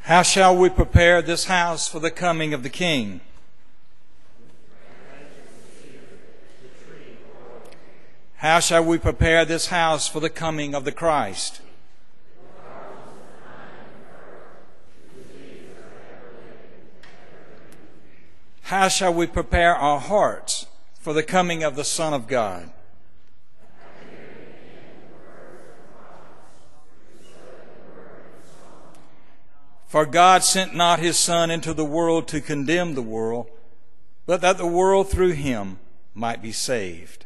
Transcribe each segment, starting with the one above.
How shall we prepare this house for the coming of the King? How shall we prepare this house for the coming of the Christ? How shall we prepare our hearts for the coming of the Son of God? For God sent not his Son into the world to condemn the world, but that the world through him might be saved.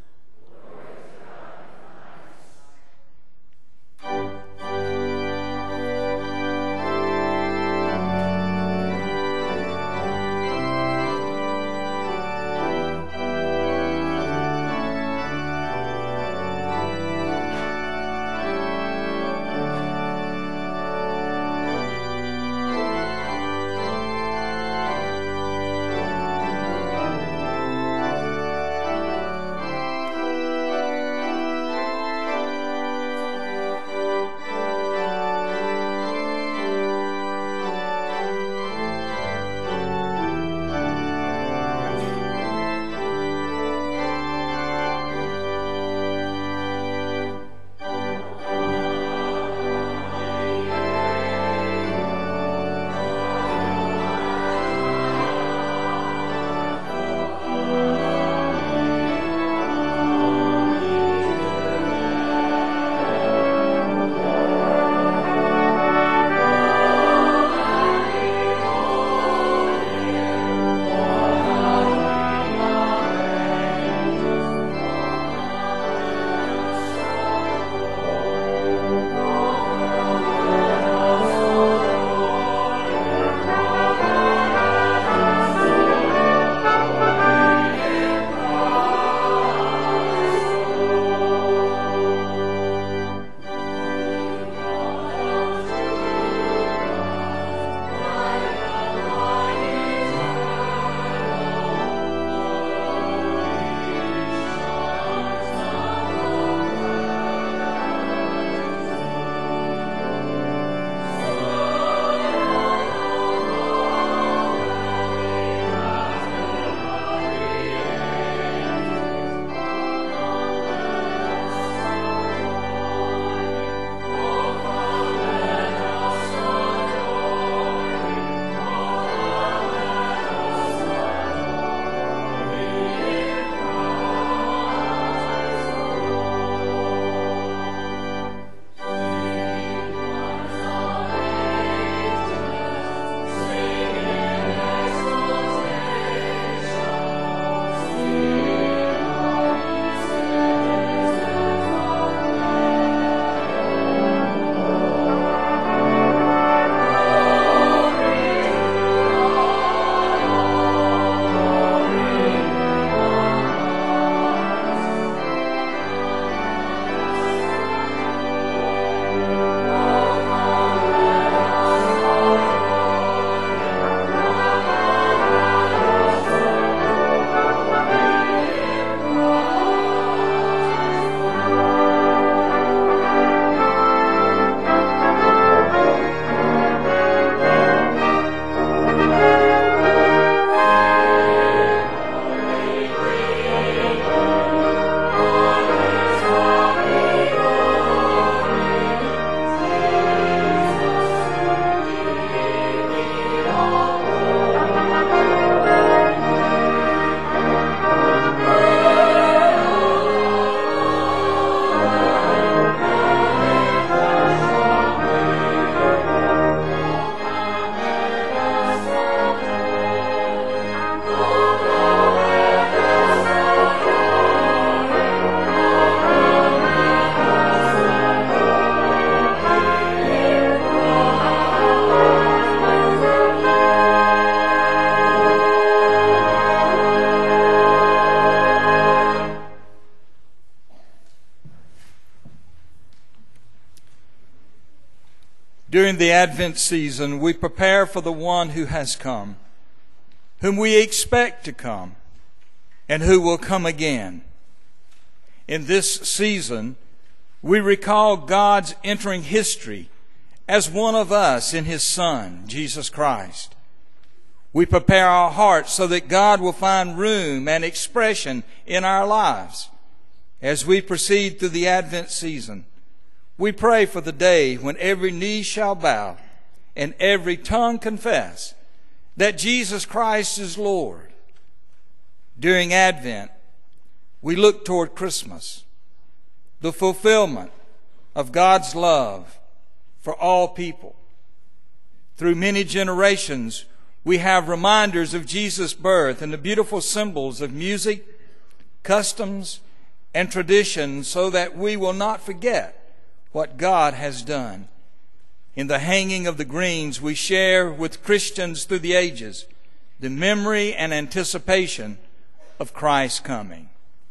During the Advent season, we prepare for the one who has come, whom we expect to come, and who will come again. In this season, we recall God's entering history as one of us in His Son, Jesus Christ. We prepare our hearts so that God will find room and expression in our lives. As we proceed through the Advent season, we pray for the day when every knee shall bow and every tongue confess that Jesus Christ is Lord. During Advent, we look toward Christmas, the fulfillment of God's love for all people. Through many generations, we have reminders of Jesus' birth and the beautiful symbols of music, customs, and tradition so that we will not forget what God has done. In the hanging of the greens, we share with Christians through the ages the memory and anticipation of Christ's coming.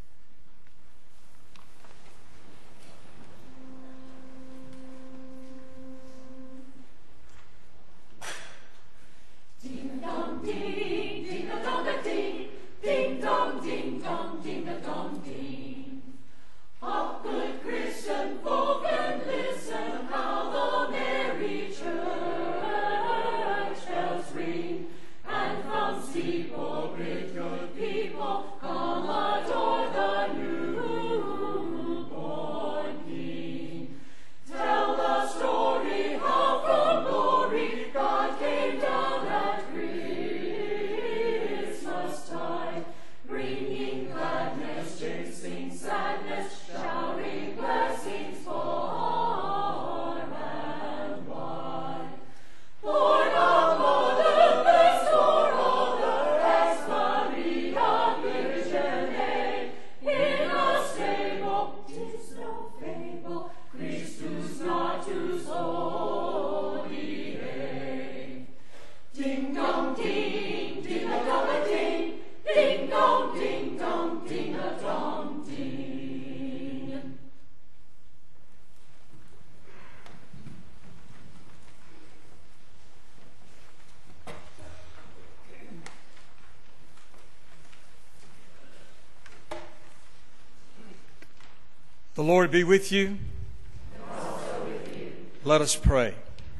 The Lord be with you. And also with you. Let us pray.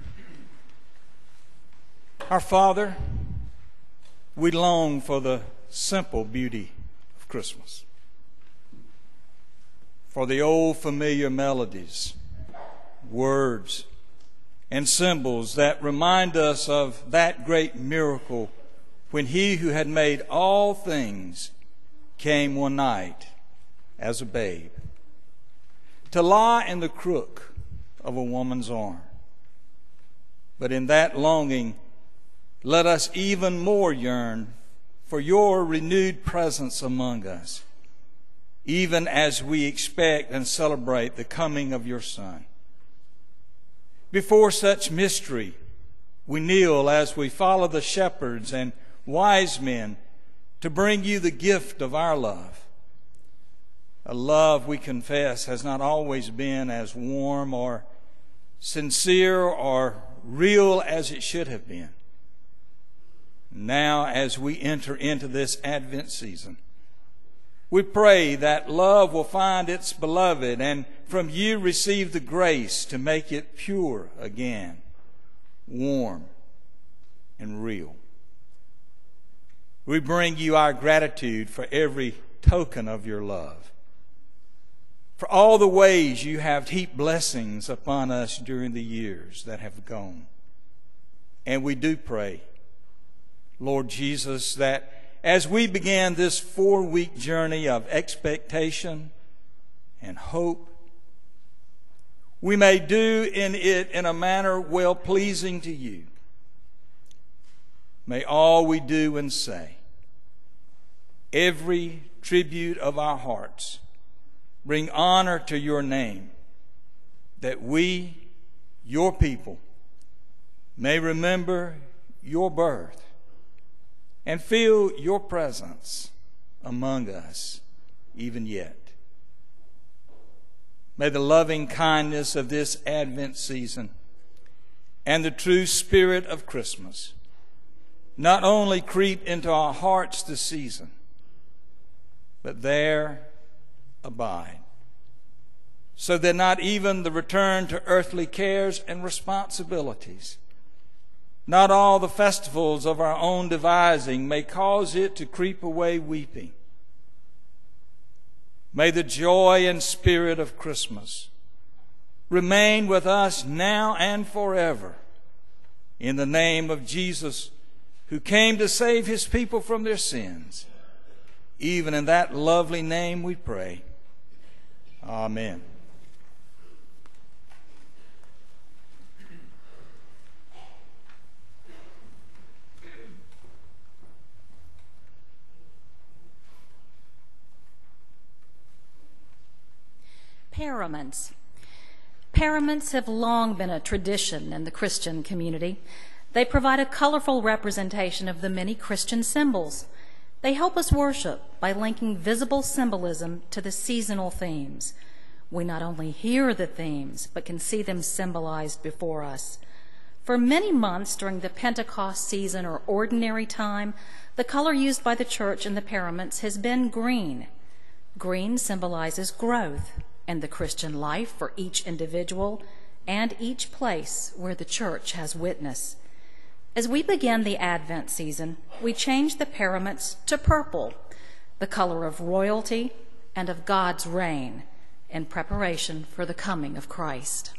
Our Father, we long for the simple beauty of Christmas, for the old familiar melodies, words, and symbols that remind us of that great miracle when He who had made all things came one night as a babe to lie in the crook of a woman's arm. But in that longing, let us even more yearn for your renewed presence among us, even as we expect and celebrate the coming of your Son. Before such mystery, we kneel as we follow the shepherds and wise men to bring you the gift of our love. A love, we confess, has not always been as warm or sincere or real as it should have been. Now, as we enter into this Advent season, we pray that love will find its beloved and from you receive the grace to make it pure again, warm and real. We bring you our gratitude for every token of your love, for all the ways you have heaped blessings upon us during the years that have gone. And we do pray, Lord Jesus, that as we began this 4-week journey of expectation and hope, we may do in it in a manner well-pleasing to you. May all we do and say, every tribute of our hearts, bring honor to your name, that we, your people, may remember your birth and feel your presence among us even yet. May the loving kindness of this Advent season and the true spirit of Christmas not only creep into our hearts this season, but there abide, so that not even the return to earthly cares and responsibilities, not all the festivals of our own devising, may cause it to creep away weeping. May the joy and spirit of Christmas remain with us now and forever. In the name of Jesus, who came to save his people from their sins. Even in that lovely name we pray. Amen. Paraments. Paraments have long been a tradition in the Christian community. They provide a colorful representation of the many Christian symbols. They help us worship by linking visible symbolism to the seasonal themes. We not only hear the themes, but can see them symbolized before us. For many months during the Pentecost season or ordinary time, the color used by the church in the paraments has been green. Green symbolizes growth and the Christian life for each individual and each place where the church has witness. As we begin the Advent season, we change the paraments to purple, the color of royalty and of God's reign, in preparation for the coming of Christ.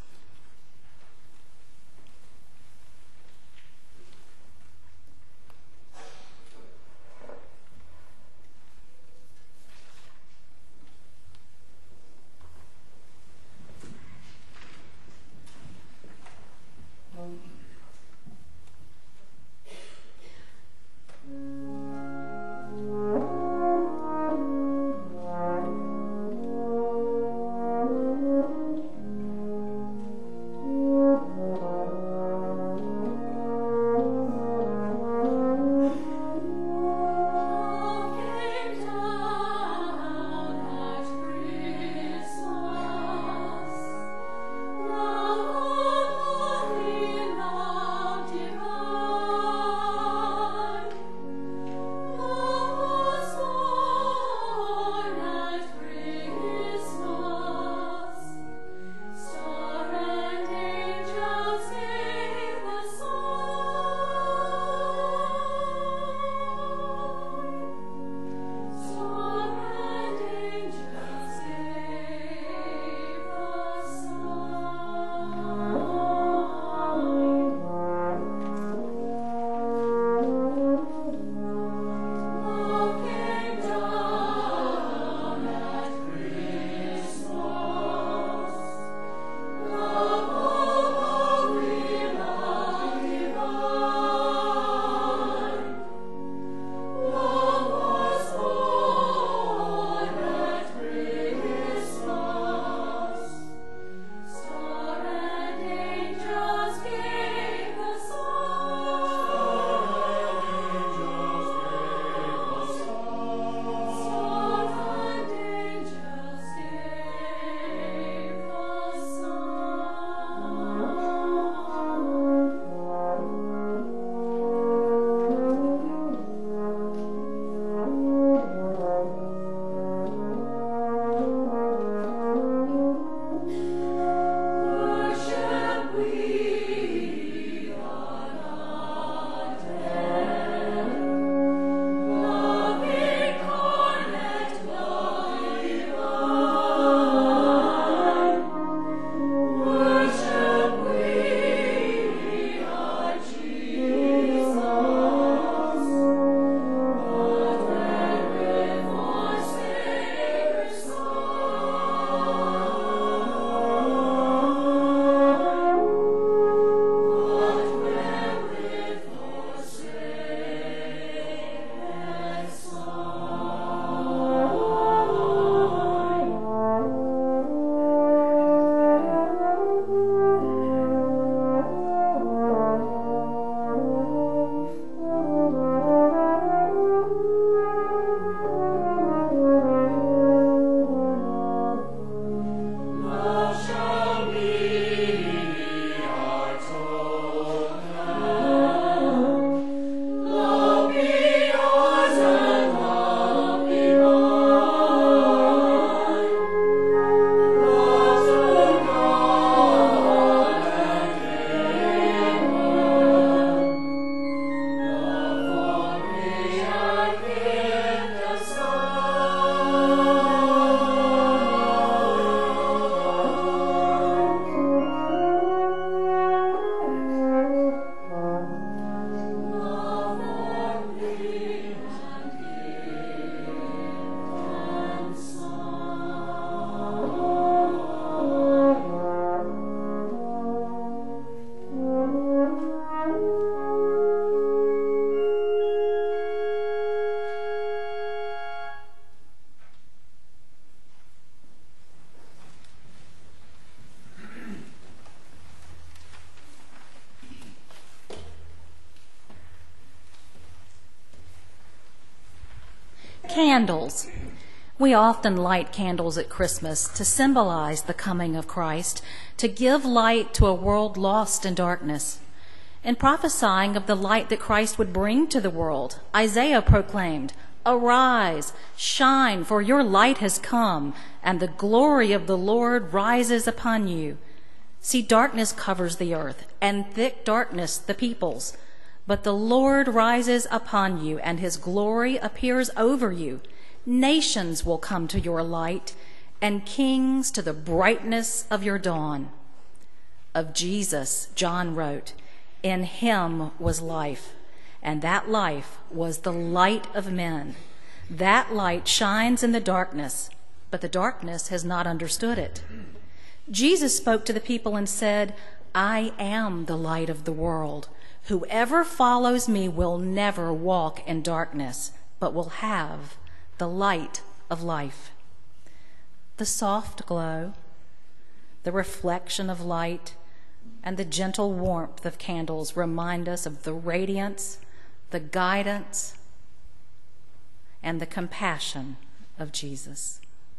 candles. We often light candles at Christmas to symbolize the coming of Christ, to give light to a world lost in darkness. In prophesying of the light that Christ would bring to the world, Isaiah proclaimed, "Arise, shine, for your light has come, and the glory of the Lord rises upon you." See, darkness covers the earth, and thick darkness the peoples. But the Lord rises upon you, and his glory appears over you. Nations will come to your light, and kings to the brightness of your dawn. Of Jesus, John wrote, "In him was life, and that life was the light of men. That light shines in the darkness, but the darkness has not understood it." Jesus spoke to the people and said, "I am the light of the world. Whoever follows me will never walk in darkness, but will have the light of life." The soft glow, the reflection of light, and the gentle warmth of candles remind us of the radiance, the guidance, and the compassion of Jesus.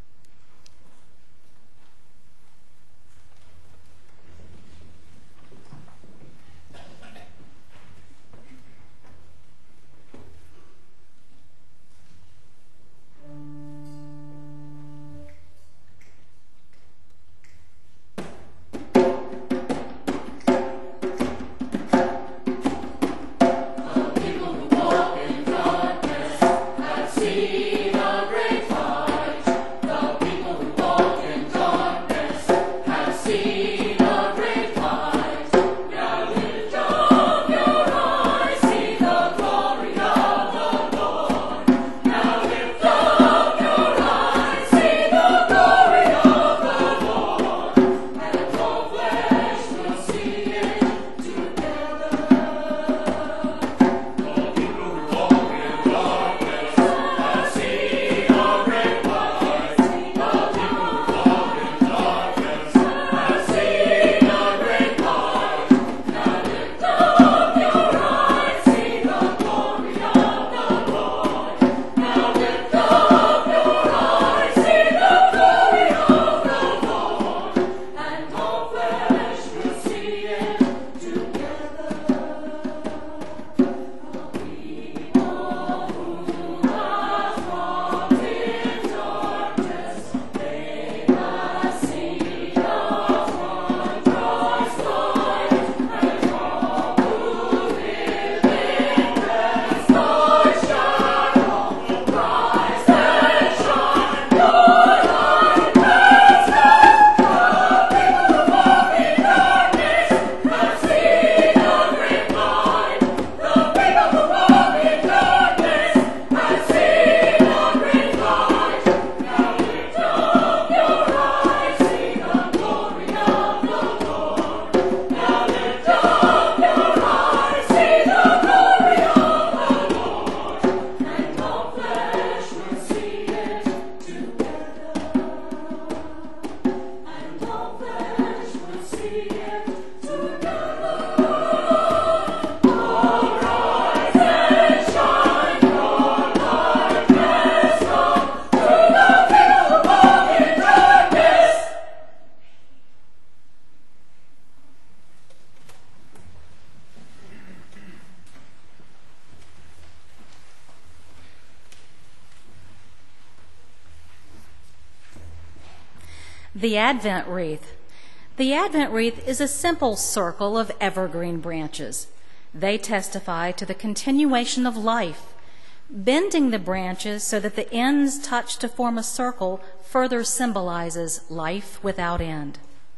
The Advent wreath. The Advent wreath is a simple circle of evergreen branches. They testify to the continuation of life. Bending the branches so that the ends touch to form a circle further symbolizes life without end.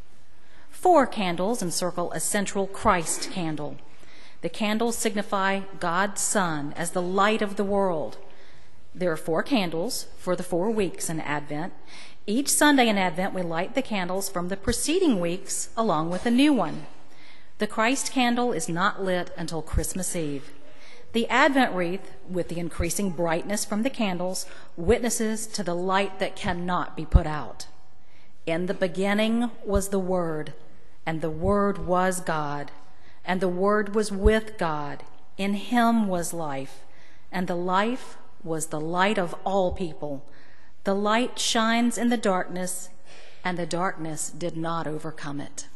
4 candles encircle a central Christ candle. The candles signify God's Son as the light of the world. There are 4 candles for the 4 weeks in Advent. Each Sunday in Advent, we light the candles from the preceding weeks along with a new one. The Christ candle is not lit until Christmas Eve. The Advent wreath, with the increasing brightness from the candles, witnesses to the light that cannot be put out. In the beginning was the Word, and the Word was God, and the Word was with God. In him was life, and the life was the light of all people. The light shines in the darkness, and the darkness did not overcome it.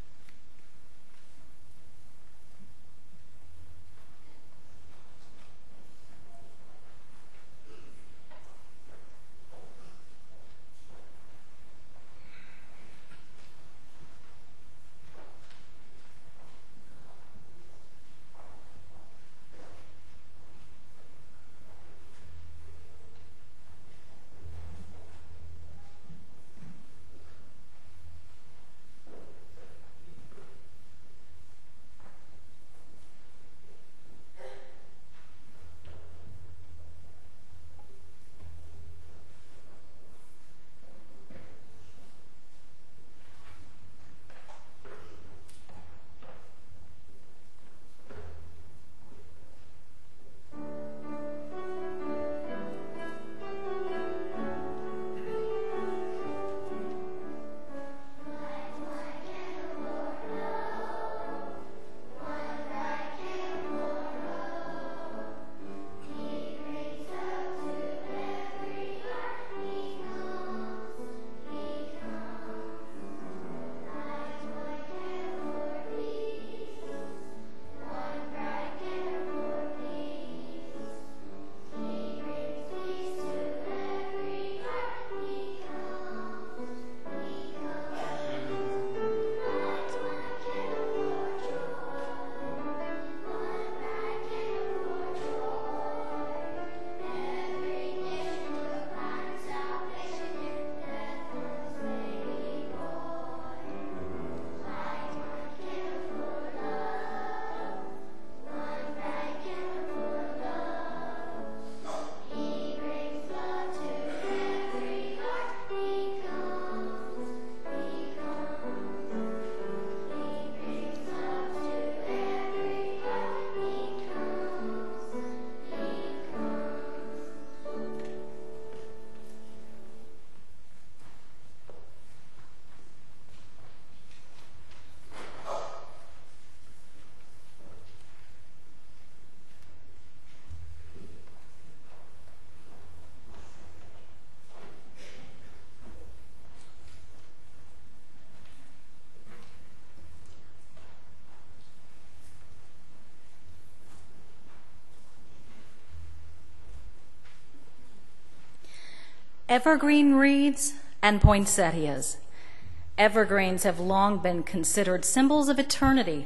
Evergreen wreaths and poinsettias. Evergreens have long been considered symbols of eternity,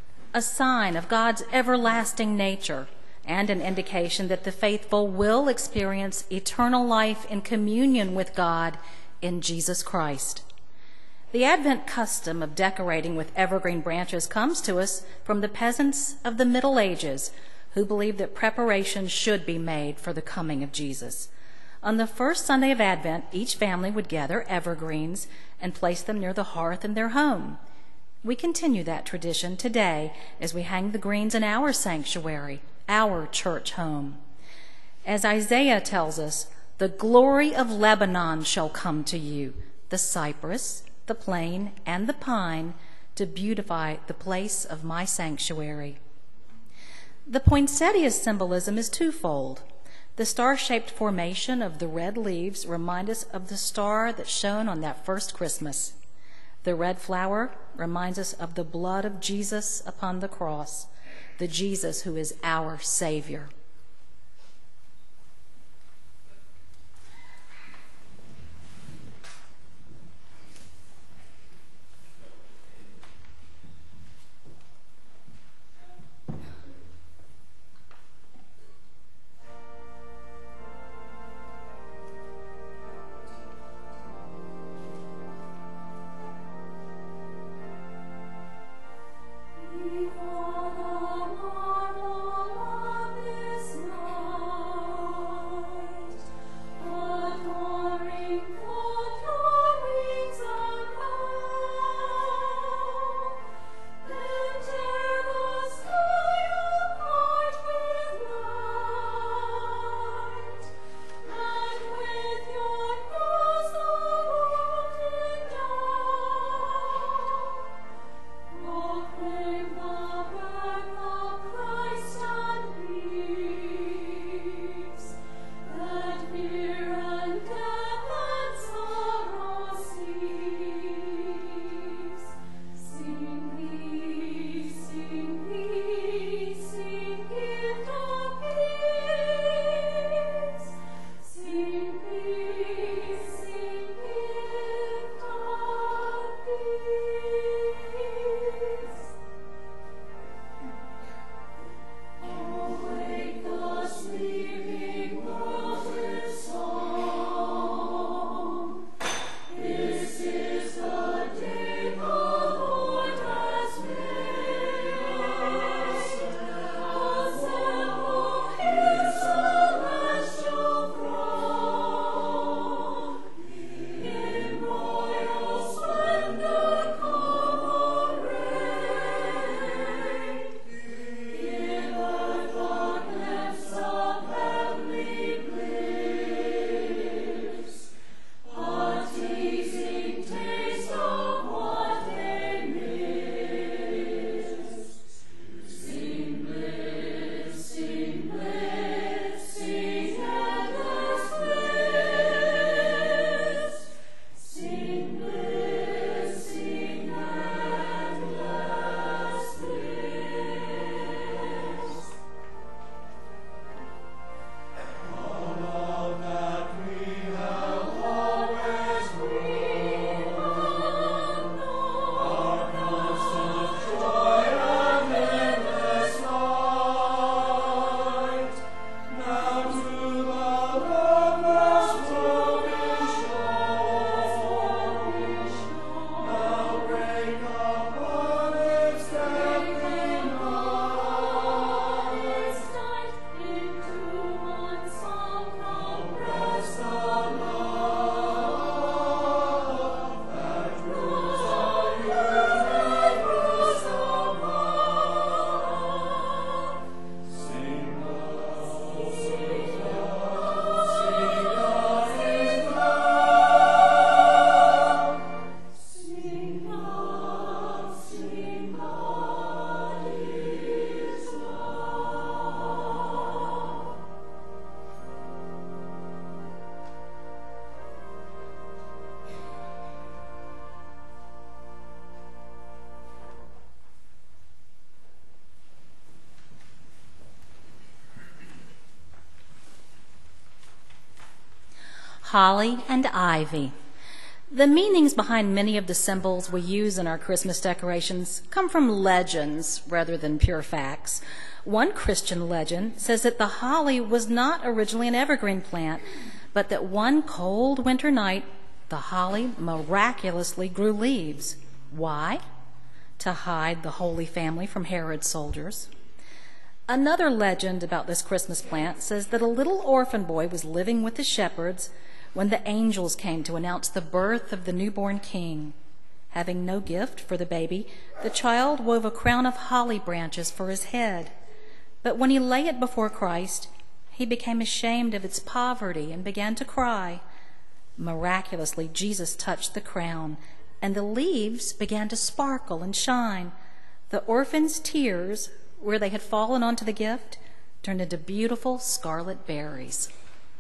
a sign of God's everlasting nature, and an indication that the faithful will experience eternal life in communion with God in Jesus Christ. The Advent custom of decorating with evergreen branches comes to us from the peasants of the Middle Ages, who believed that preparations should be made for the coming of Jesus. On the first Sunday of Advent, each family would gather evergreens and place them near the hearth in their home. We continue that tradition today as we hang the greens in our sanctuary, our church home. As Isaiah tells us, the glory of Lebanon shall come to you, the cypress, the plane, and the pine, to beautify the place of my sanctuary. The poinsettia's symbolism is twofold. The star-shaped formation of the red leaves remind us of the star that shone on that first Christmas. The red flower reminds us of the blood of Jesus upon the cross, the Jesus who is our Savior. Before the marvel of this holly and ivy. The meanings behind many of the symbols we use in our Christmas decorations come from legends rather than pure facts. One Christian legend says that the holly was not originally an evergreen plant, but that one cold winter night, the holly miraculously grew leaves. Why? To hide the Holy Family from Herod's soldiers. Another legend about this Christmas plant says that a little orphan boy was living with the shepherds when the angels came to announce the birth of the newborn king. Having no gift for the baby, the child wove a crown of holly branches for his head. But when he lay it before Christ, he became ashamed of its poverty and began to cry. Miraculously, Jesus touched the crown, and the leaves began to sparkle and shine. The orphan's tears, where they had fallen onto the gift, turned into beautiful scarlet berries.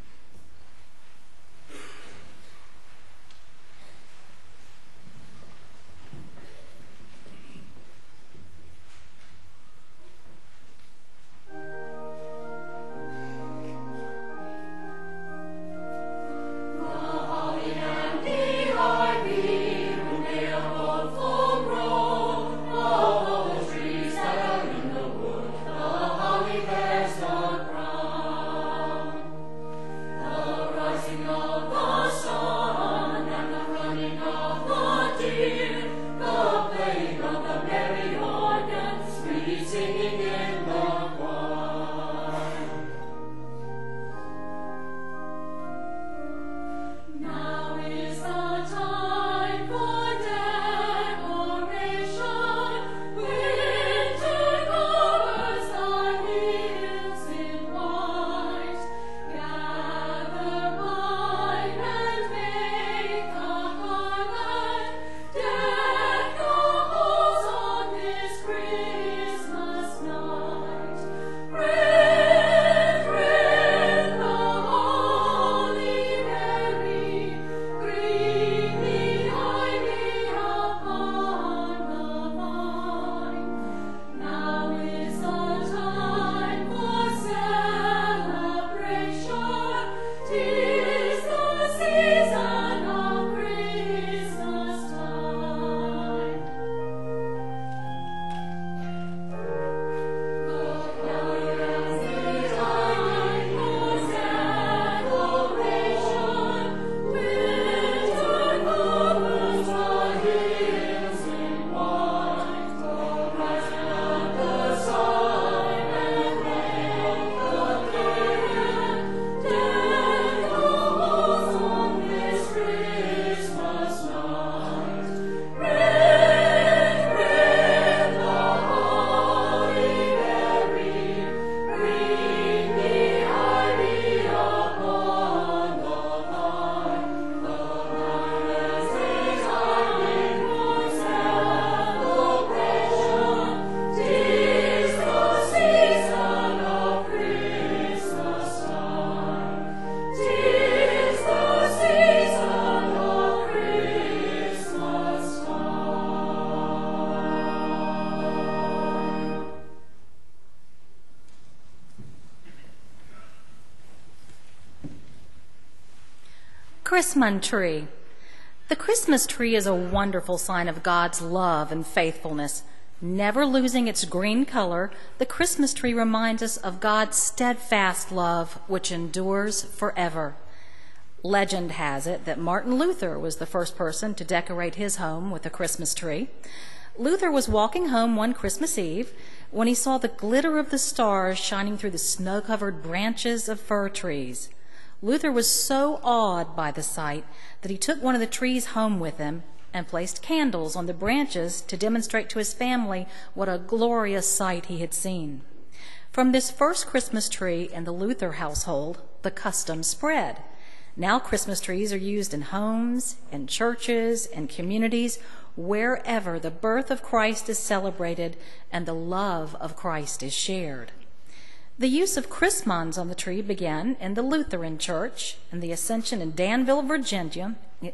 Christmas tree. The Christmas tree is a wonderful sign of God's love and faithfulness. Never losing its green color, the Christmas tree reminds us of God's steadfast love, which endures forever. Legend has it that Martin Luther was the first person to decorate his home with a Christmas tree. Luther was walking home one Christmas Eve when he saw the glitter of the stars shining through the snow-covered branches of fir trees. Luther was so awed by the sight that he took one of the trees home with him and placed candles on the branches to demonstrate to his family what a glorious sight he had seen. From this first Christmas tree in the Luther household, the custom spread. Now Christmas trees are used in homes, in churches, and communities, wherever the birth of Christ is celebrated and the love of Christ is shared. The use of Christmas on the tree began in the Lutheran Church in the Ascension in Danville, Virginia, in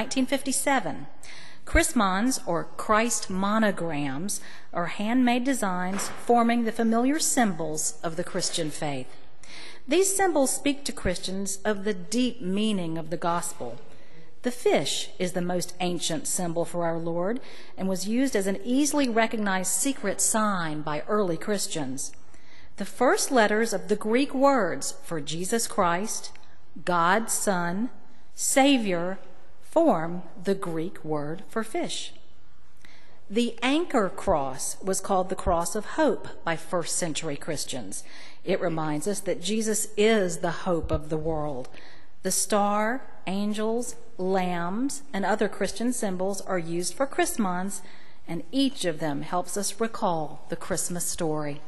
1957. Christmas, or Christ monograms, are handmade designs forming the familiar symbols of the Christian faith. These symbols speak to Christians of the deep meaning of the gospel. The fish is the most ancient symbol for our Lord and was used as an easily recognized secret sign by early Christians. The first letters of the Greek words for Jesus Christ, God's Son, Savior, form the Greek word for fish. The anchor cross was called the cross of hope by first century Christians. It reminds us that Jesus is the hope of the world. The star, angels, lambs, and other Christian symbols are used for Chrismons, and each of them helps us recall the Christmas story.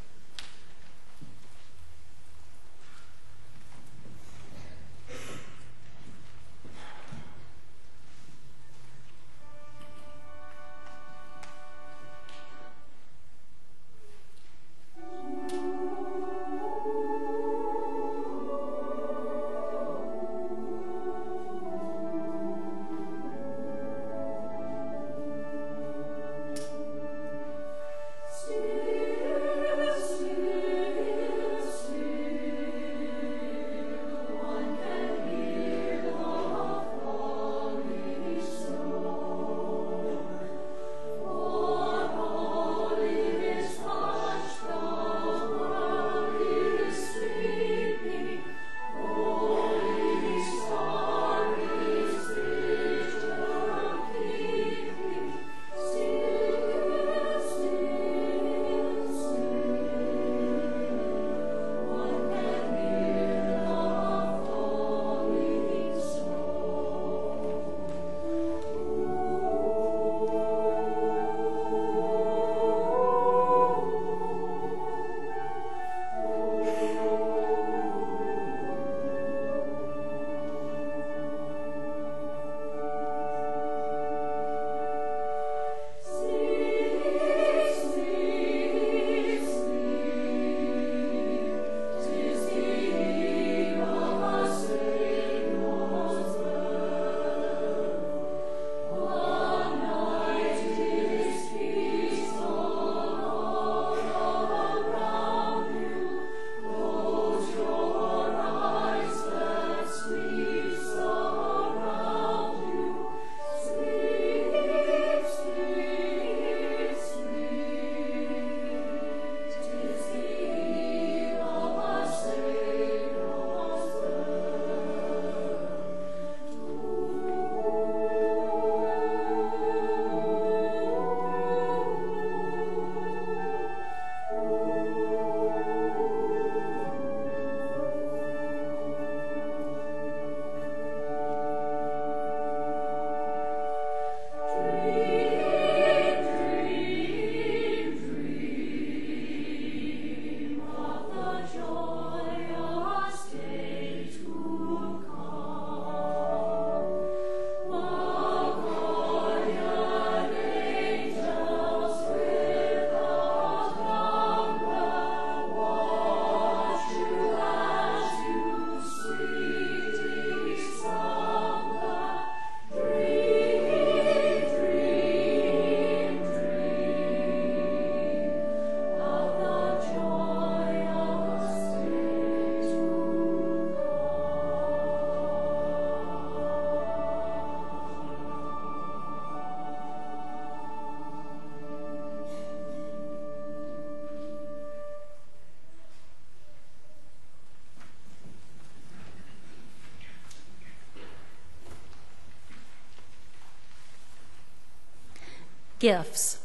Gifts.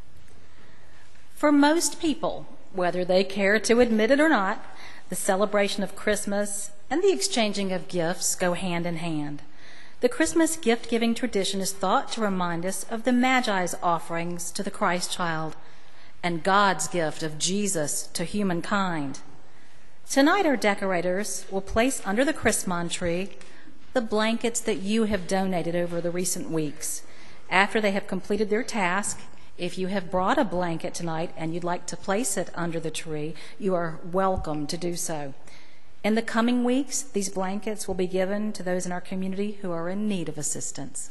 For most people, whether they care to admit it or not, the celebration of Christmas and the exchanging of gifts go hand in hand. The Christmas gift-giving tradition is thought to remind us of the Magi's offerings to the Christ child and God's gift of Jesus to humankind. Tonight, our decorators will place under the Christmas tree the blankets that you have donated over the recent weeks. After they have completed their task, if you have brought a blanket tonight and you'd like to place it under the tree, you are welcome to do so. In the coming weeks, these blankets will be given to those in our community who are in need of assistance.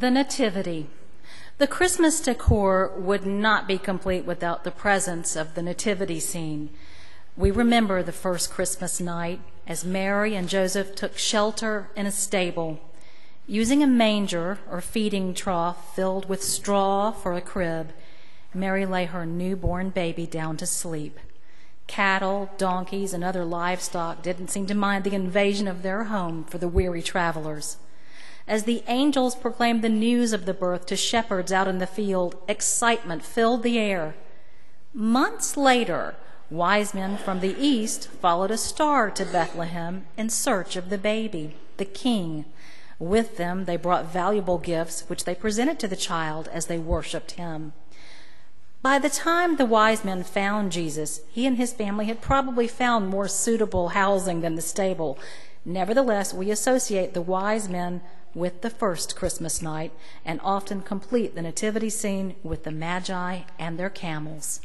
The Nativity. The Christmas decor would not be complete without the presence of the nativity scene. We remember the first Christmas night as Mary and Joseph took shelter in a stable. Using a manger or feeding trough filled with straw for a crib, Mary lay her newborn baby down to sleep. Cattle, donkeys, and other livestock didn't seem to mind the invasion of their home for the weary travelers. As the angels proclaimed the news of the birth to shepherds out in the field, excitement filled the air. Months later, wise men from the east followed a star to Bethlehem in search of the baby, the king. With them, they brought valuable gifts, which they presented to the child as they worshiped him. By the time the wise men found Jesus, he and his family had probably found more suitable housing than the stable. Nevertheless, we associate the wise men with the first Christmas night and often complete the nativity scene with the Magi and their camels.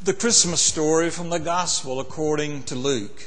The Christmas story from the Gospel according to Luke.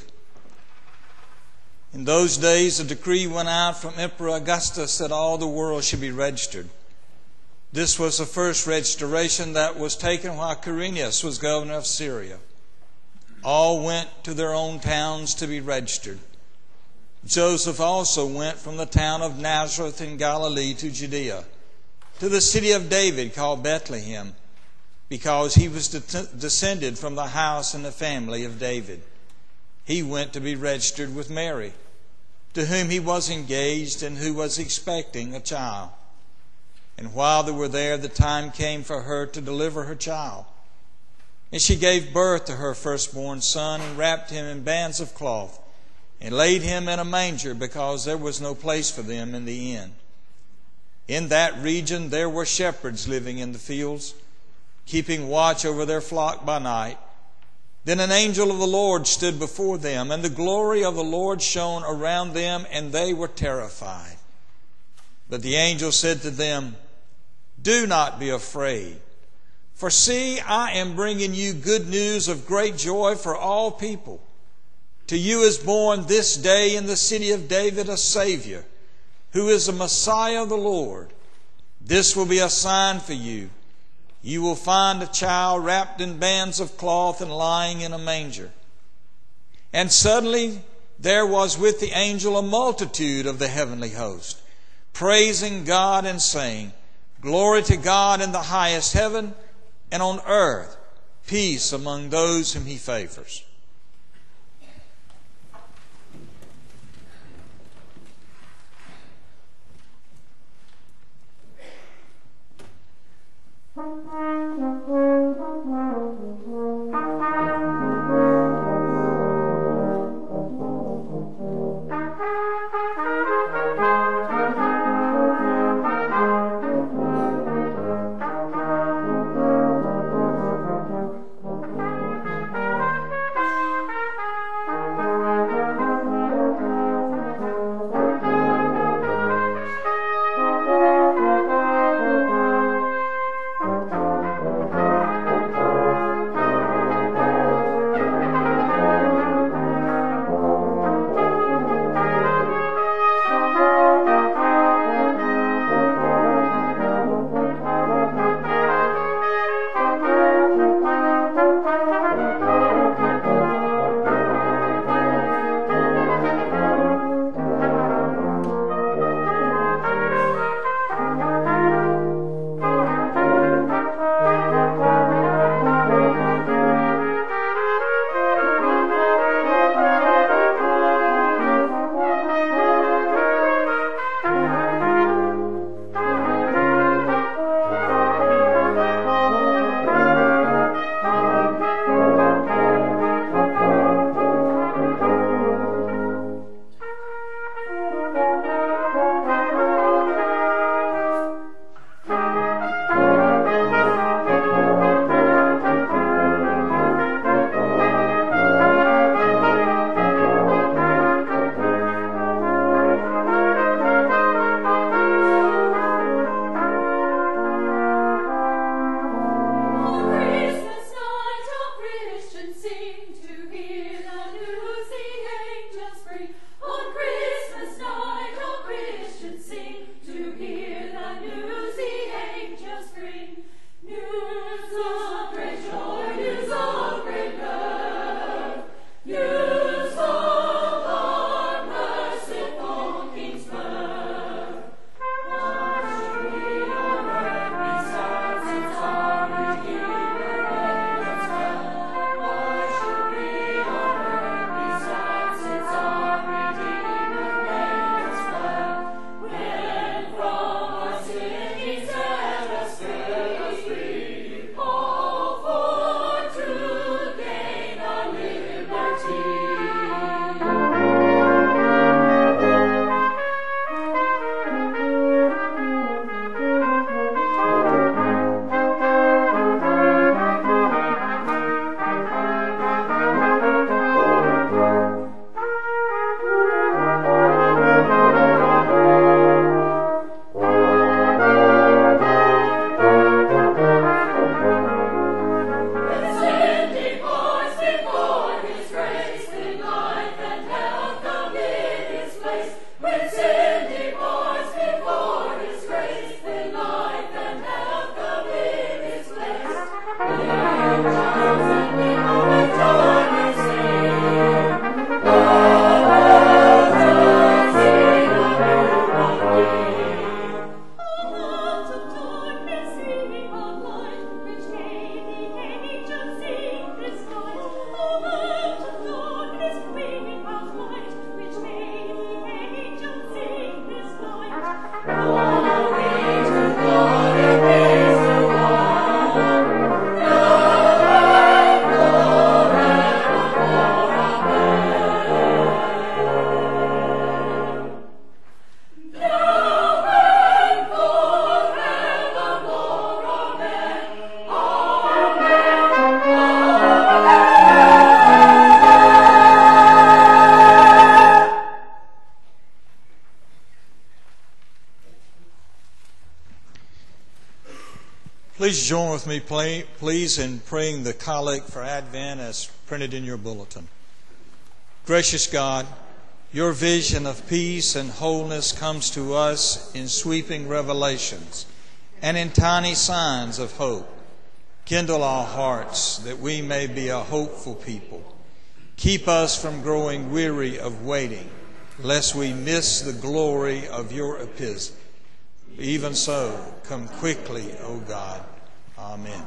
In those days, a decree went out from Emperor Augustus that all the world should be registered. This was the first registration that was taken while Quirinius was governor of Syria. All went to their own towns to be registered. Joseph also went from the town of Nazareth in Galilee to Judea, to the city of David called Bethlehem, because he was descended from the house and the family of David. He went to be registered with Mary, to whom he was engaged and who was expecting a child. And while they were there, the time came for her to deliver her child. And she gave birth to her firstborn son and wrapped him in bands of cloth and laid him in a manger because there was no place for them in the inn. In that region there were shepherds living in the fields, keeping watch over their flock by night. Then an angel of the Lord stood before them, and the glory of the Lord shone around them, and they were terrified. But the angel said to them, "Do not be afraid, for see, I am bringing you good news of great joy for all people. To you is born this day in the city of David a Savior, who is the Messiah of the Lord. This will be a sign for you. You will find a child wrapped in bands of cloth and lying in a manger." And suddenly there was with the angel a multitude of the heavenly host, praising God and saying, "Glory to God in the highest heaven, and on earth peace among those whom he favors." Please join with me, please, in praying the collect for Advent as printed in your bulletin. Gracious God, your vision of peace and wholeness comes to us in sweeping revelations and in tiny signs of hope. Kindle our hearts that we may be a hopeful people. Keep us from growing weary of waiting, lest we miss the glory of your epistle. Even so, come quickly, O God. Amen.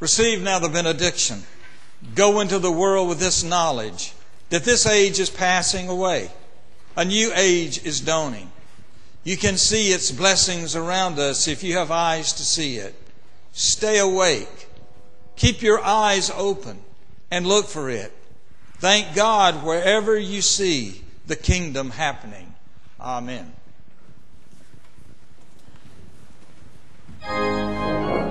Receive now the benediction. Go into the world with this knowledge that this age is passing away. A new age is dawning. You can see its blessings around us if you have eyes to see it. Stay awake. Keep your eyes open and look for it. Thank God wherever you see the kingdom happening. Amen.